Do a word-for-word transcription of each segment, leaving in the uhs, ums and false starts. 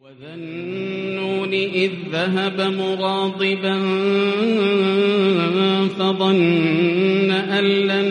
وذا النون إذ ذهب مغاضبا فظن أن لن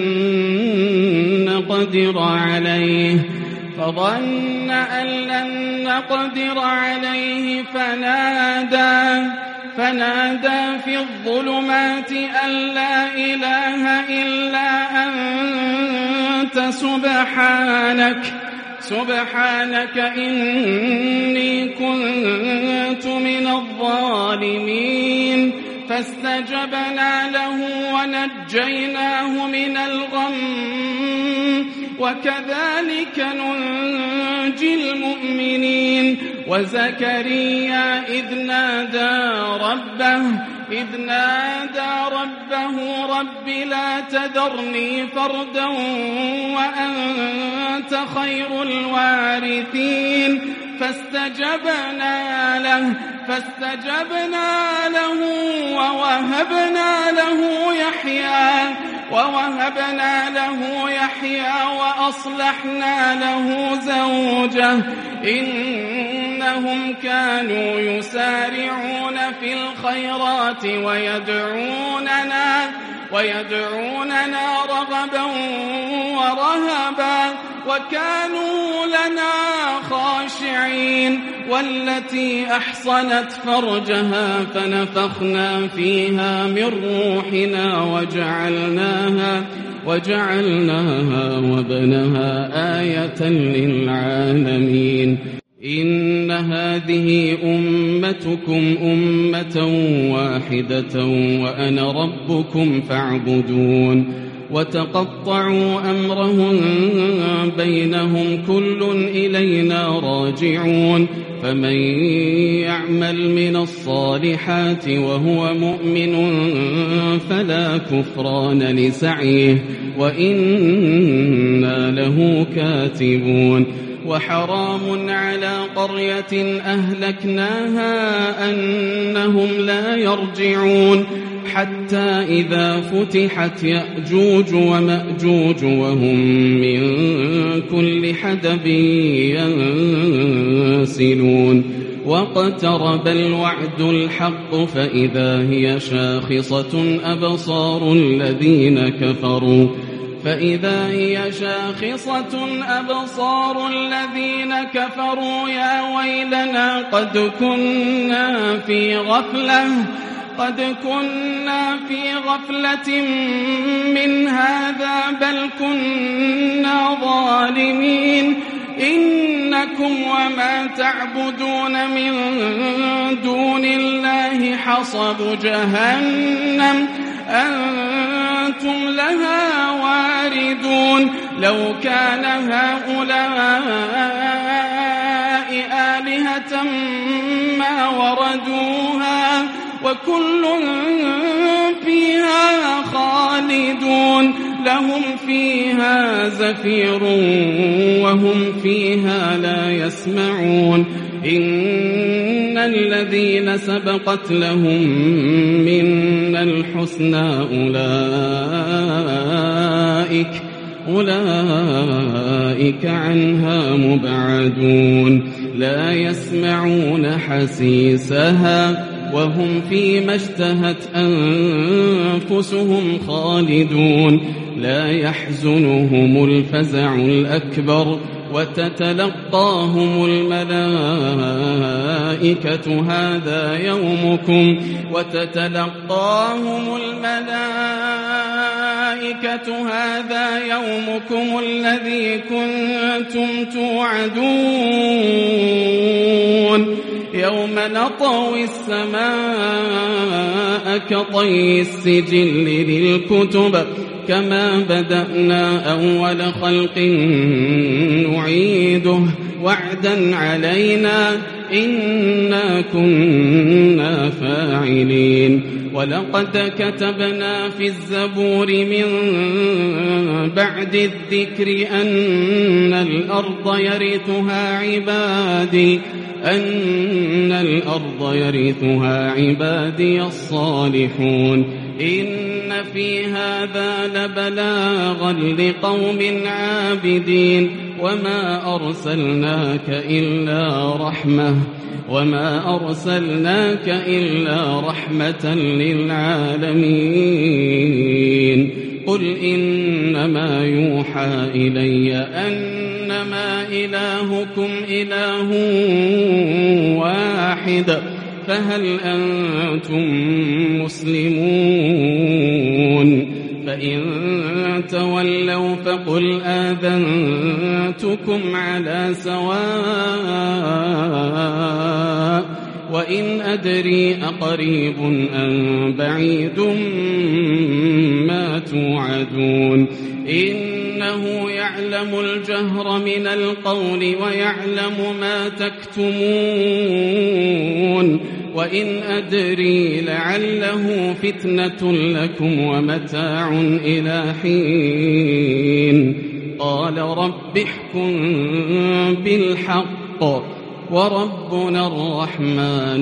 نقدر عليه فظن أن لن نقدر عليه فنادى فنادى في الظلمات أن لا إله إلا أنت سبحانك سبحانك إني كنت من الظالمين فاستجبنا له ونجيناه من الغم وكذلك ننجي المؤمنين وزكريا إذ نادى ربه إذ نادى ربه رب لا تذرني فردا وأنت خير الوارثين فاستجبنا له فاستجبنا له ووهبنا له يحيى ووهبنا له يحيى وأصلحنا له زوجه إنهم كانوا يسارعون في الخيرات ويدعوننا ويدعوننا رغبا ورهبا وكانوا لنا خاشعين والتي أحصنت فرجها فنفخنا فيها من روحنا وجعلناها وجعلناها وابنها آية للعالمين إن هذه أمتكم أمة واحدة وأنا ربكم فاعبدون وتقطعوا أمرهم بينهم كل إلينا راجعون فمن يعمل من الصالحات وهو مؤمن فلا كفران لسعيه وإنا له كاتبون وحرام على قرية أهلكناها أنهم لا يرجعون حتى إذا فتحت يأجوج ومأجوج وهم من كل حدب ينسلون واقترب الوعد الحق فإذا هي شاخصة أبصار الذين كفروا فإذا هي شاخصة أبصار الذين كفروا يا ويلنا قد كنا في غفلة قد كنا في غفلة من هذا بل كنا ظالمين إنكم وما تعبدون من دون الله حصب جهنم أنتم لها واردون لو كان هؤلاء آلهة ما وردوها وكل فيها خالدون لهم فيها زفير وهم فيها لا يسمعون إن الذين سبقت لهم منا الحسنى أولئك أولئك عنها مبعدون لا يسمعون حسيسها وهم فيما اشتهت أنفسهم خالدون لا يحزنهم الفزع الأكبر وتتلقاهم الملائكة هذا يومكم وتتلقاهم الملائكة هذا يومكم الذي كنتم توعدون يوم نطوي السماء كطي السجل للكتب كما بدأنا أول خلق نعيده وعدا علينا إنا كنا فاعلين ولقد كتبنا في الزبور من بعد الذكر أن الأرض يرثها عبادي أن الأرض يرثها عبادي الصالحون إن في هذا لبلاغا لقوم عابدين وما أرسلناك إلا رحمة وما أرسلناك إلا رحمة للعالمين قل إنما يوحى إلي أنما إلهكم إله واحد فهل أنتم مسلمون فإن تولوا فقل آذنتكم على سواء وإن أدري أقريب أم بعيد ما توعدون إنه يعلم الجهر من القول ويعلم ما تكتمون وإن أدري لعله فتنة لكم ومتاع إلى حين قال رب احكم بالحق وربنا الرحمن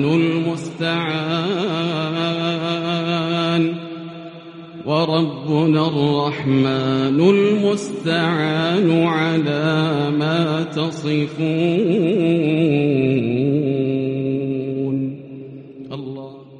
المستعان وربنا الرحمن المستعان على ما تصفون.